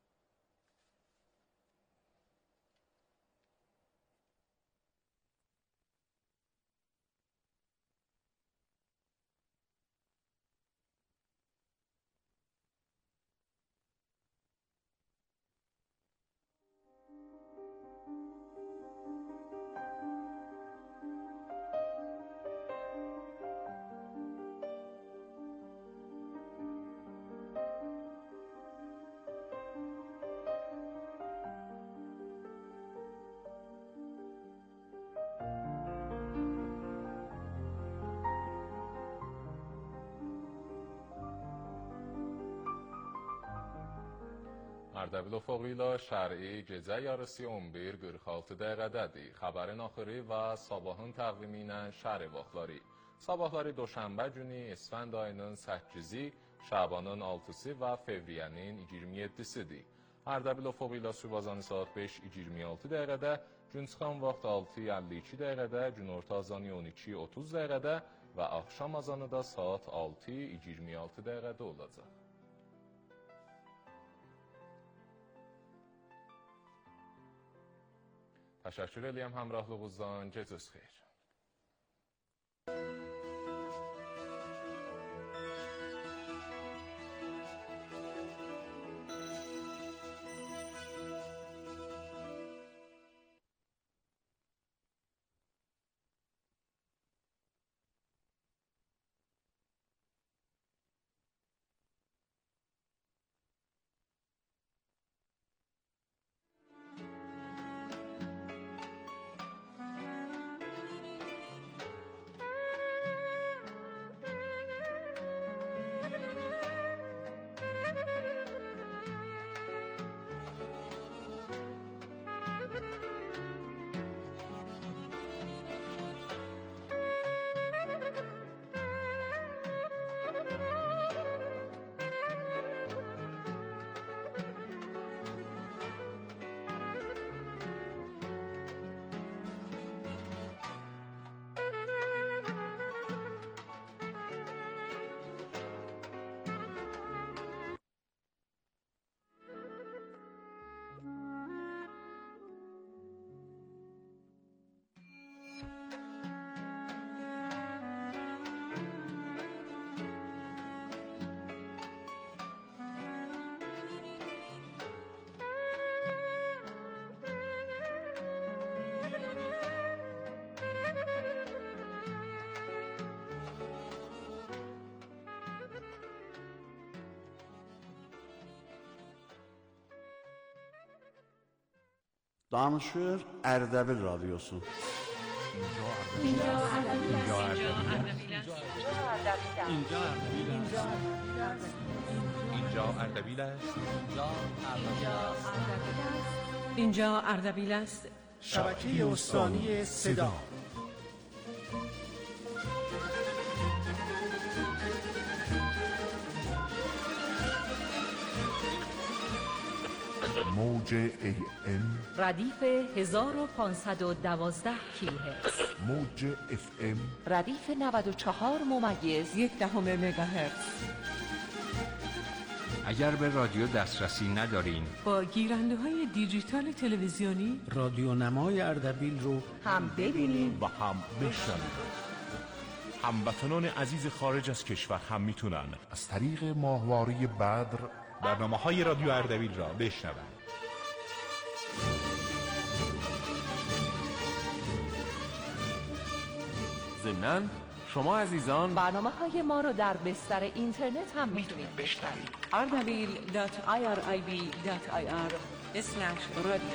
[SPEAKER 6] Ərdəbil ufuqu ilə şər'i gecə yarısı 11:46 dəqiqədədir. Xəbərin axırı və sabahın təqvimi ilə şər'i vaxtları. Sabahları Doşənbə günü Esfənd ayının 8-i, Şabanın 6-sı və Fevriyənin 27-sidir. Ərdəbil ufuqu ilə sübh saat 5:26 dəqiqədə, gün çıxan vaxt 6:52 dəqiqədə, günorta azanı 12:30 dəqiqədə və axşam azanı da saat 6:26 dəqiqədə olacaq. Təşəkkür edirəm həmrəhliyinizdən. Gecəniz xeyir.
[SPEAKER 4] Danışır Ərdəbil Radyosu.
[SPEAKER 5] اینجا اردبیل است.
[SPEAKER 23] شبکه استانی صدا.
[SPEAKER 7] موج AM
[SPEAKER 5] ردیف 1512 کیلوهرتز.
[SPEAKER 7] موج FM
[SPEAKER 5] ردیف 94.1 مگاهرتز.
[SPEAKER 9] اگر به رادیو دسترسی ندارین،
[SPEAKER 5] با گیرنده های دیجیتال تلویزیونی
[SPEAKER 4] رادیو نمای اردبیل رو
[SPEAKER 5] هم ببینید
[SPEAKER 7] و هم بشنوید. هموطنان عزیز خارج از کشور هم میتونن از طریق ماهواره بدر برنامه‌های رادیو اردبیل را بشنوند. ضمناً شما عزیزان
[SPEAKER 5] برنامه‌های ما رو در بستر اینترنت هم میتونید
[SPEAKER 7] بشنوید.
[SPEAKER 5] ardabil.irib.ir/radio.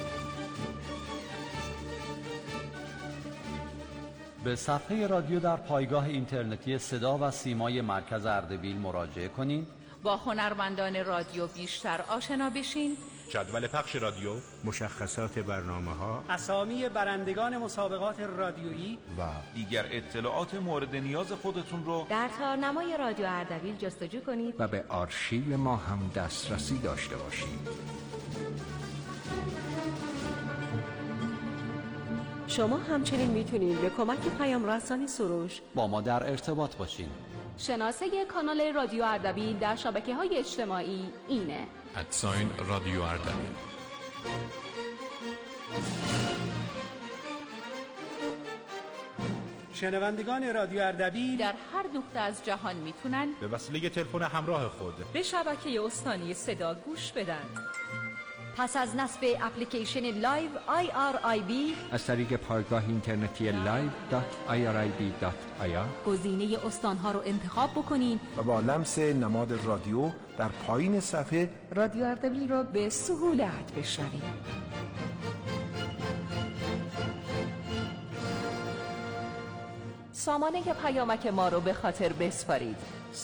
[SPEAKER 4] به صفحه رادیو در پایگاه اینترنتی صدا و سیمای مرکز اردبیل مراجعه کنید.
[SPEAKER 5] با هنرمندان رادیو بیشتر آشنا بشین
[SPEAKER 7] جدول پخش رادیو،
[SPEAKER 12] مشخصات برنامه‌ها،
[SPEAKER 13] اسامی برندگان مسابقات رادیویی
[SPEAKER 7] و دیگر اطلاعات مورد نیاز خودتون رو
[SPEAKER 14] در تارنمای رادیو اردبیل جستجو کنید
[SPEAKER 12] و به آرشیو ما هم دسترسی داشته باشید.
[SPEAKER 14] شما همچنین میتونید به کمک پیام رسانی سروش
[SPEAKER 4] با ما در ارتباط باشین.
[SPEAKER 14] شناسه کانال رادیو اردبیل در شبکه‌های اجتماعی اینه:
[SPEAKER 6] رادیو اردبیل.
[SPEAKER 13] شنوندگان رادیو اردبیل
[SPEAKER 14] در هر نقطه از جهان میتونن
[SPEAKER 7] به وسیله تلفن همراه خود
[SPEAKER 14] به شبکه استانی صدا گوش بدن. پس از نصب اپلیکیشن لایو IRIB
[SPEAKER 12] از طریق پایگاه اینترنتی live.irib.ir
[SPEAKER 14] گزینه استانها رو انتخاب بکنین
[SPEAKER 16] و با لمس نماد رادیو در پایین صفحه
[SPEAKER 14] رادیو اردبیل رو به سهولت بشنوید. سامانه پیامک ما رو به خاطر بسپارید: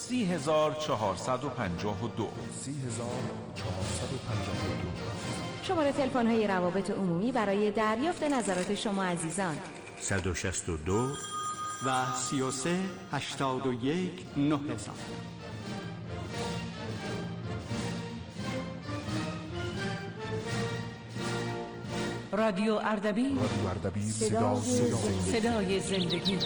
[SPEAKER 7] 30452
[SPEAKER 14] شماره تلفن های روابط عمومی برای دریافت نظرات شما عزیزان:
[SPEAKER 12] 162
[SPEAKER 13] و 33 81 9000. رادیو اردبیل، صدای زندگی.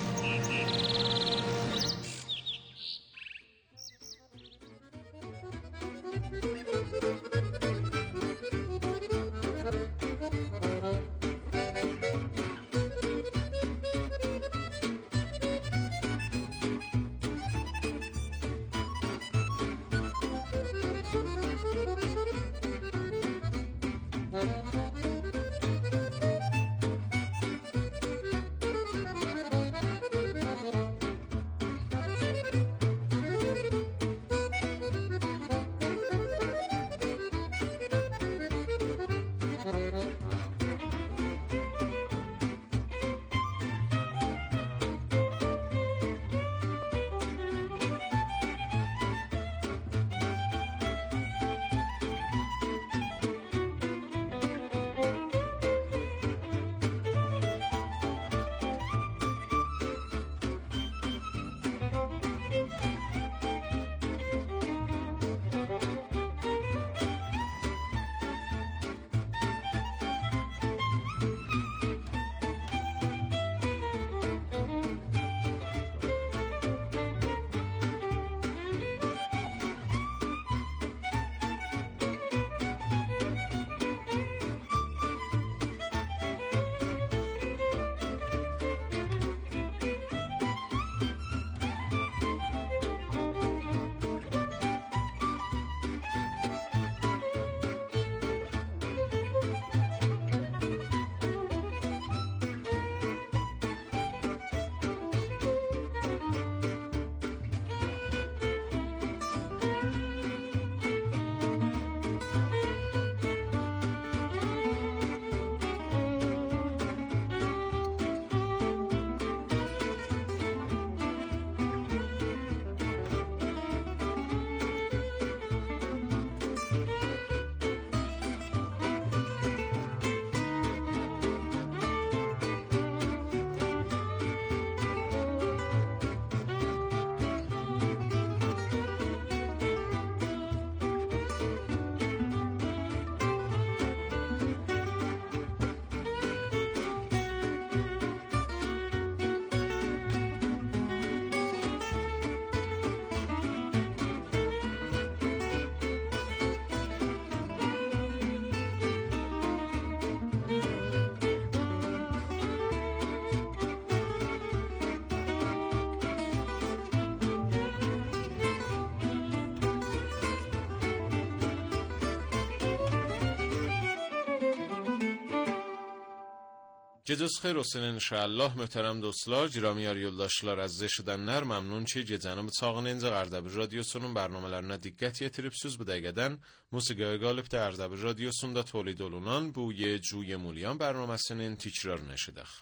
[SPEAKER 17] Gecəsi xeyir olsun inşallah, möhtərəm dostlar. Ciramiyar yoldaşlar, əziz eşidənlər, məmnun ki, gecənin bıçağını incə Ərdəbil radiosunun bərnamələrinə diqqət yetiribsiniz. Bu dəqiqədən Musiqiyə Qalibdə Ərdəbil radiosunda tolid olunan bu Yecuye Mulyan bərnaməsinin tikrarını eşidək.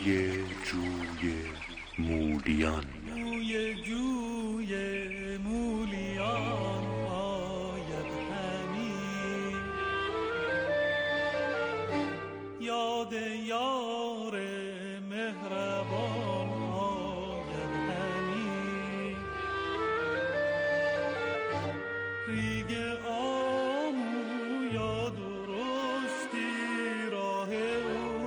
[SPEAKER 7] بوی جوی مولیان
[SPEAKER 10] بوی جوی مولیان آید همی، یاد یار مهربان آید همی، ریگ آمو یا درستی راه او،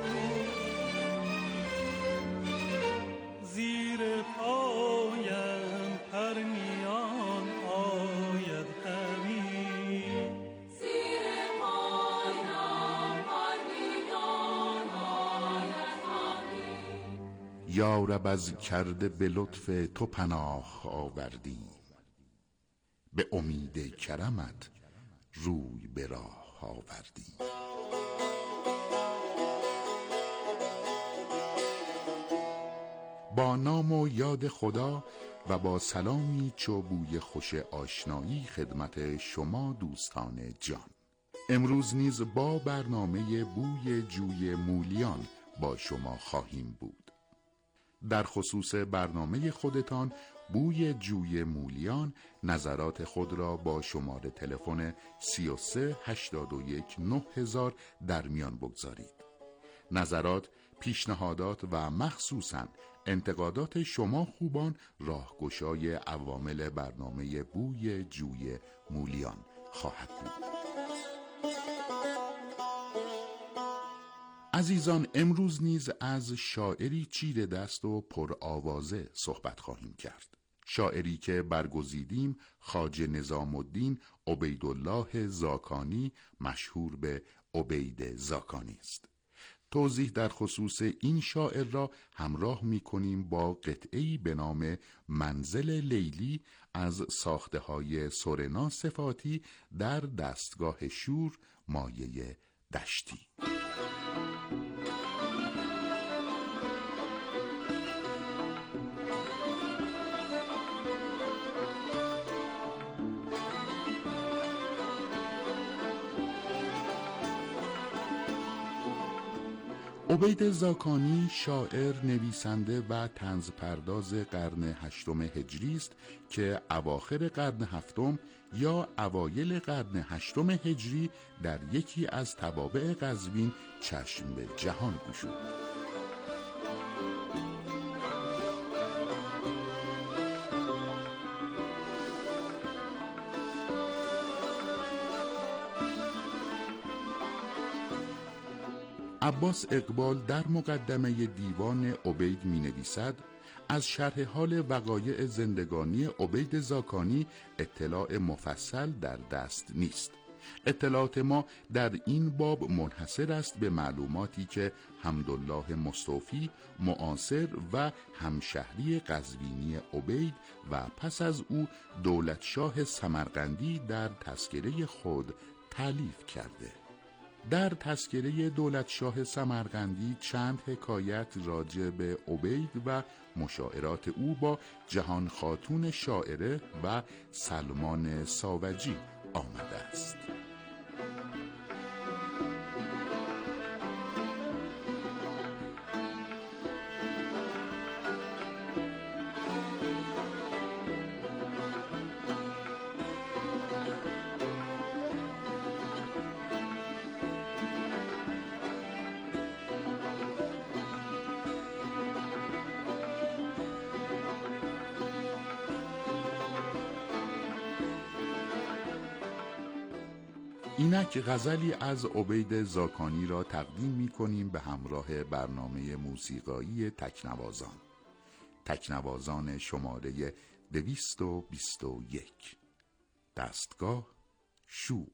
[SPEAKER 10] زیر پایم پرنیان آید همی،
[SPEAKER 18] زیر پایم پرنیان آید همی.
[SPEAKER 7] یا رب از کرده به لطف تو پناه آوردی، به امید کرمت روی به راه آوردی. با نام و یاد خدا و با سلامی چو بوی خوش آشنایی خدمت شما دوستان جان. امروز نیز با برنامه بوی جوی مولیان با شما خواهیم بود. در خصوص برنامه خودتان بوی جوی مولیان نظرات خود را با شماره تلفن 33 81 9000 در میان بگذارید. نظرات، پیشنهادات و مخصوصاً انتقادات شما خوبان راهگشای عوامل برنامه بوی جوی مولیان خواهد بود. عزیزان، امروز نیز از شاعری چیره دست و پرآوازه صحبت خواهیم کرد. شاعری که برگزیدیم خواجه نظام الدین عبیدالله زاکانی، مشهور به عبید زاکانی است. توضیح در خصوص این شاعر را همراه می کنیم با قطعه‌ای به نام منزل لیلی از ساخته‌های سورنا صفاتی در دستگاه شور مایه دشتی. عبید زاکانی شاعر، نویسنده و طنز پرداز قرن هشتم هجری است که اواخر قرن هفتم یا اوایل قرن هشتم هجری در یکی از توابع قزوین چشم به جهان گشود. عباس اقبال در مقدمه دیوان عبید می نویسد: از شرح حال وقایع زندگانی عبید زاکانی اطلاع مفصل در دست نیست. اطلاعات ما در این باب منحصر است به معلوماتی که حمدالله مصطفی معاصر و همشهری قزوینی عبید و پس از او دولتشاه سمرقندی در تذکره خود تألیف کرده. در تذکره دولتشاه سمرقندی چند حکایت راجع به عبید و مشاعرات او با جهان خاتون شاعره و سلمان ساوجی آمده است. اینک غزلی از عبید زاکانی را تقدیم می کنیم به همراه برنامه موسیقایی تکنوازان. تکنوازان شماره 221. دستگاه شور.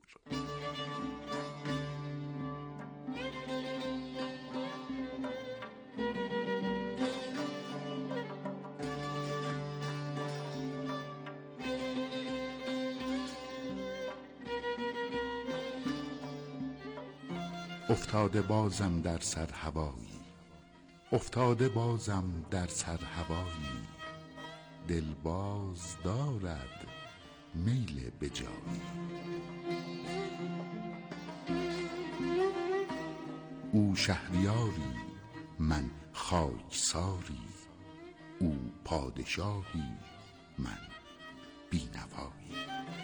[SPEAKER 7] افتاده بازم در سر هوایی، افتاده بازم در سر هوایی، دل باز دارد میل به جایی. او شهریاری من خاکساری، او پادشاهی، من بی‌نوایی.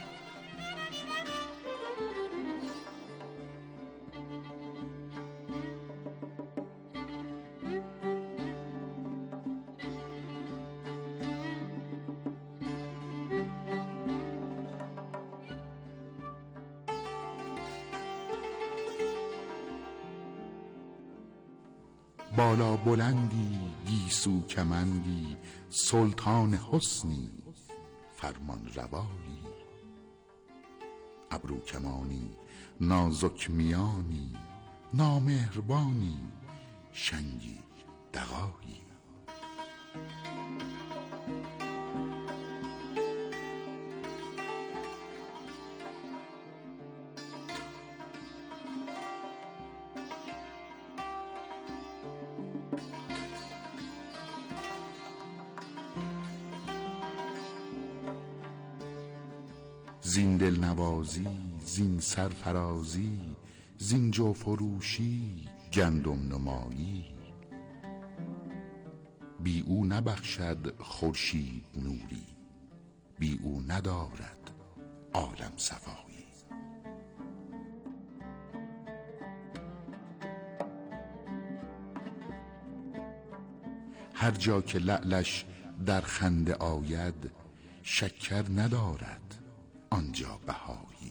[SPEAKER 7] بالا بلندی گیسو کمندی، سلطان حسنی فرمان روایی، ابرو کمانی نازک میانی، نامهربانی شنگی دغایی. زین دل نوازی، زین سرفرازی، زین جو فروشی، گندم نمایی، بی او نبخشد خورشید نوری، بی او ندارد عالم صفایی. هر جا که لعلش در خنده آید، شکر ندارد آنجا بهایی.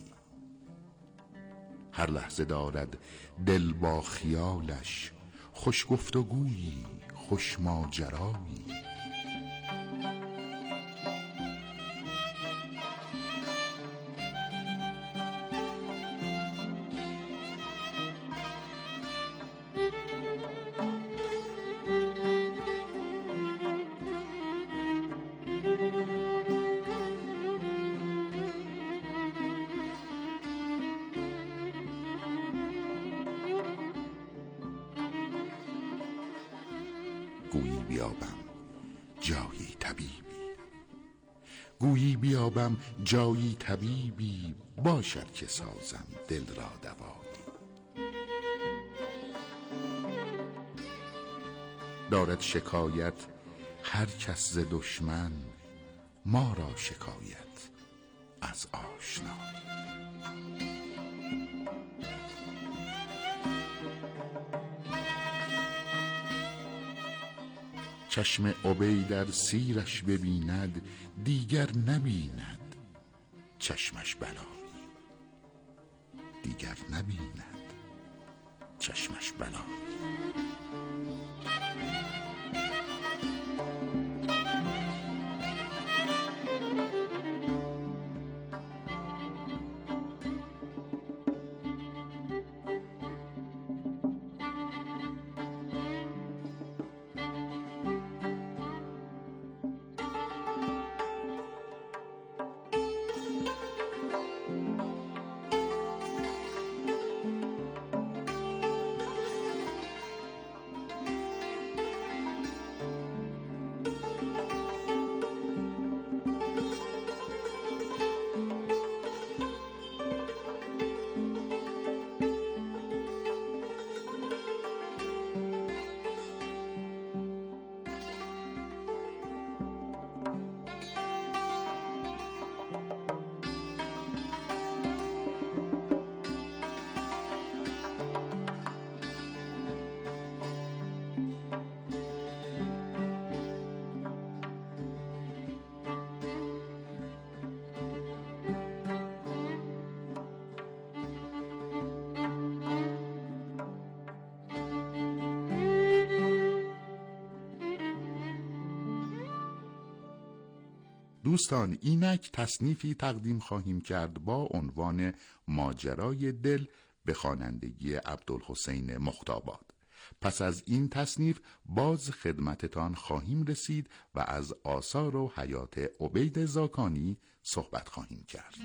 [SPEAKER 7] هر لحظه دارد دل با خیالش، خوش گفتگویی، خوش ماجرایی. گویی بیابم جایی طبیبی، گویی بیابم جایی طبیبی، باشد که سازم دل را دوایی. دارد شکایت هر کس ز دشمن، ما را شکایت از آشنایی. چشم عبید ار سیرش ببیند، دیگر نبیند چشمش بلایی، دیگر نبیند چشمش بلایی. دوستان، اینک تصنیفی تقدیم خواهیم کرد با عنوان ماجرای دل به خوانندگی عبدالحسین مختاباد. پس از این تصنیف باز خدمتتان خواهیم رسید و از آثار و حیات عبید زاکانی صحبت خواهیم کرد.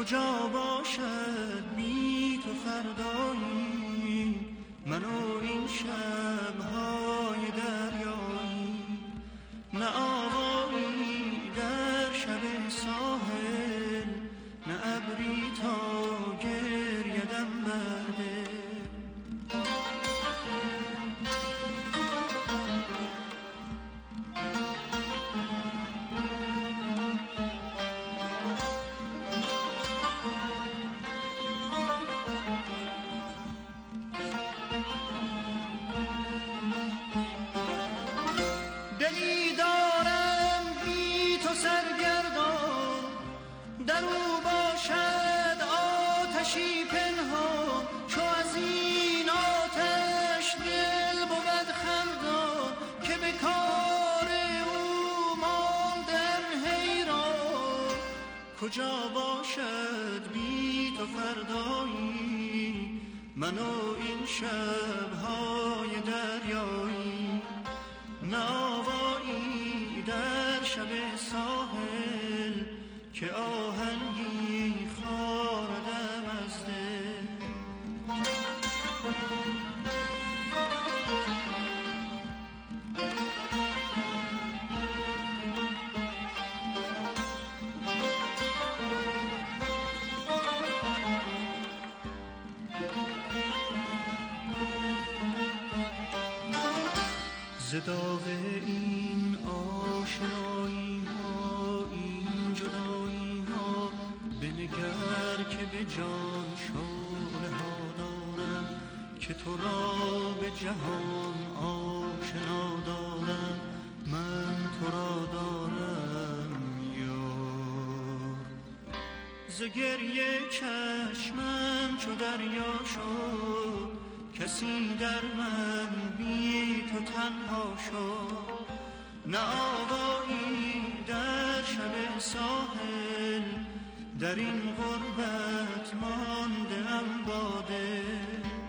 [SPEAKER 10] کجا باشد بی تو فردایی من و این شب‌های دریایی نه آوایی در شب ساحل نه ابری تا گریدم برده دلی دارم بی تو سرگردان در او باشد آتشی پنهان چو از این آتش دل بود خندان که به کار او ماندم حیران کجا باشد بی تو فردایی من و این شب‌های دریایی نه آوایی در شب ساحل که آهنگی خواردم از دل ز داغ این آشنایی ها این جدایی ها بنگر که به جان شعله ها دارم که تو را به جهان آشنا دارم من تو را دارم یار ز گریه چشمم چو دریا شد کسی در من بی تو تنها شد نه آوایی در شب ساحل در این غربت مانده ام با دل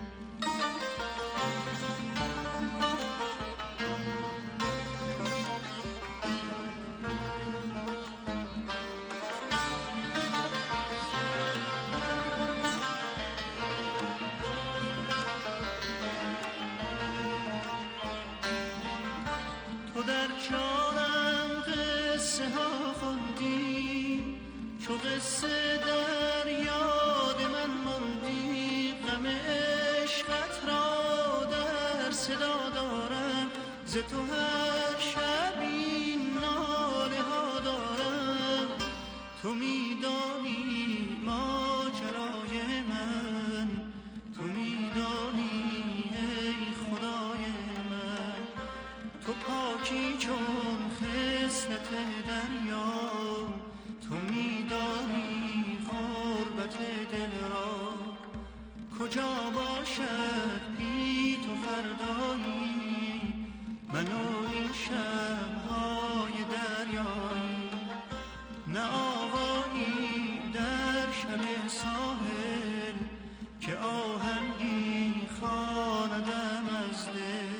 [SPEAKER 10] در جانم قصه ها خوندی چو قصه در یاد من ماندی غم عشقت را در صدا دارم ز تو هر شب این ناله ها دارم تو میدانی ماجرای من تو میدانی ای خدای من تو پاکی چون خصلت دریا تو میدانی غربت دل را کجا باشد بی تو فردایی من و این شب‌های دریایی نه آوایی در شب ساحل که آهنگی خواندم از دل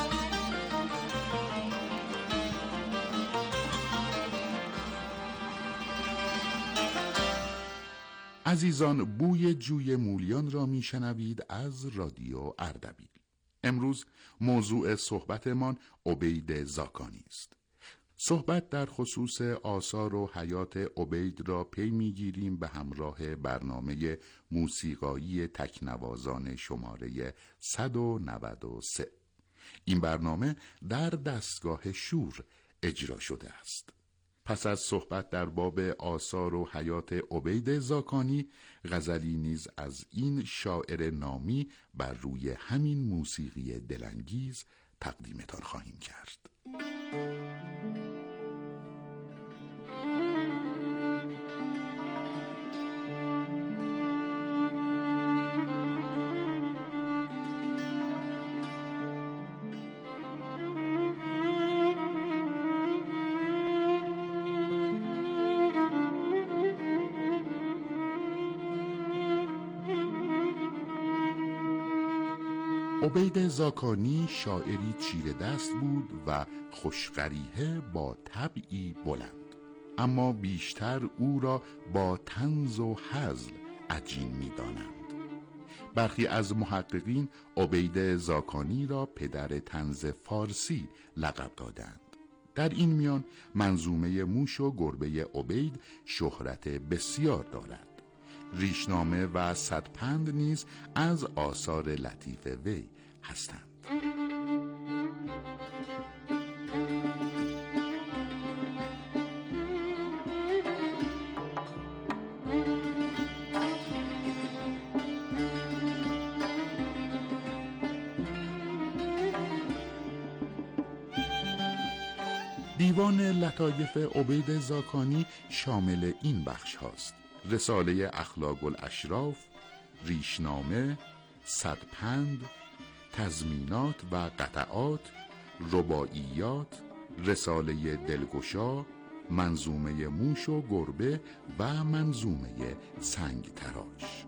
[SPEAKER 7] عزیزان بوی جوی مولیان را میشنوید از رادیو اردبیل. امروز موضوع صحبتمان عبید زاکانی است. صحبت در خصوص آثار و حیات عبید را پی میگیریم به همراه برنامه موسیقایی تکنوازان شماره 193. این برنامه در دستگاه شور اجرا شده است. پس از صحبت در باب آثار و حیات عبید زاکانی، غزلی نیز از این شاعر نامی بر روی همین موسیقی دلانگیز تقدیمتان خواهیم کرد. عبید زاکانی شاعری چیره دست بود و خوشقریحه با طبعی بلند. اما بیشتر او را با طنز و هزل عجین می‌دانند. برخی از محققین عبید زاکانی را پدر طنز فارسی لقب دادند. در این میان منظومه موش و گربه عبید شهرت بسیار دارد. ریشنامه و صدپند نیز از آثار لطیف وی هستند. دیوان لطایف عبید زاکانی شامل این بخش هاست: رساله اخلاق الاشراف، ریشنامه، صدپند، تضمینات و قطعات، رباعیات، رساله دلگشا، منظومه موش و گربه و منظومه سنگ تراش.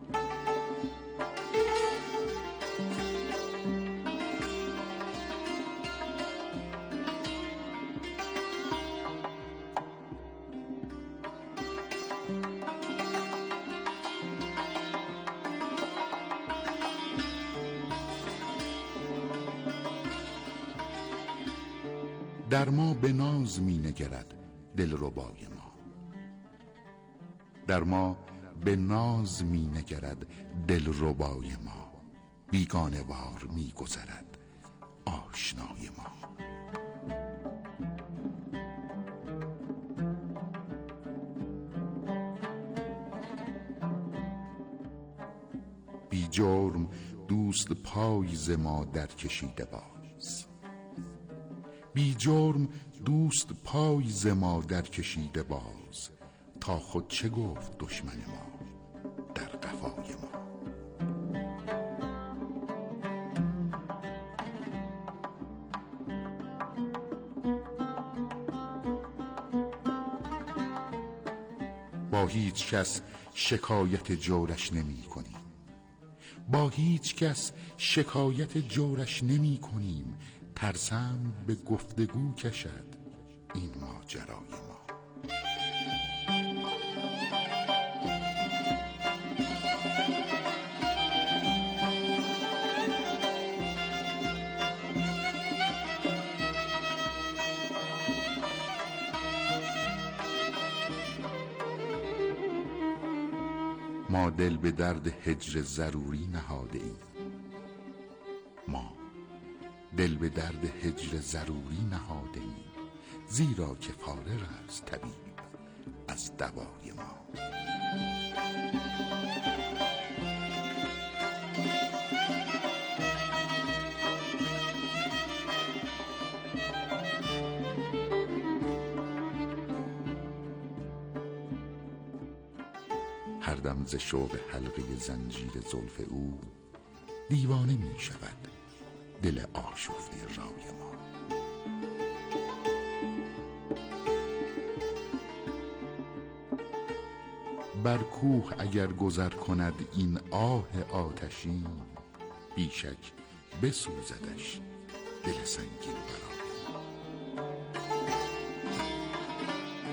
[SPEAKER 7] در ما به ناز می نگرد دلربای ما، در ما به ناز می نگرد دلربای ما، بیگانه وار می گذرد آشنای ما. بی جرم دوست پای ز ما در کشیده باز، بی جرم دوست پای ز ما در کشیده باز، تا خود چه گفت دشمن ما در قفای ما. با هیچ کس شکایت جورش نمی کنیم، با هیچ کس شکایت جورش نمی کنیم، ترسم به گفتگو کشد این ماجرای ما. ما دل به درد هجر ضروری نهاده ایم، ما دل به درد هجر ضروری نهاده ایم، زیرا که فارغ است طبیب از دوای ما. هر دم ز شوق حلقه زنجیر زلف او، دیوانه می شود دل آشفته رای ما. بر کوه اگر گذر کند این آه آتشین، بیشک بسوزدش دل سنگین برای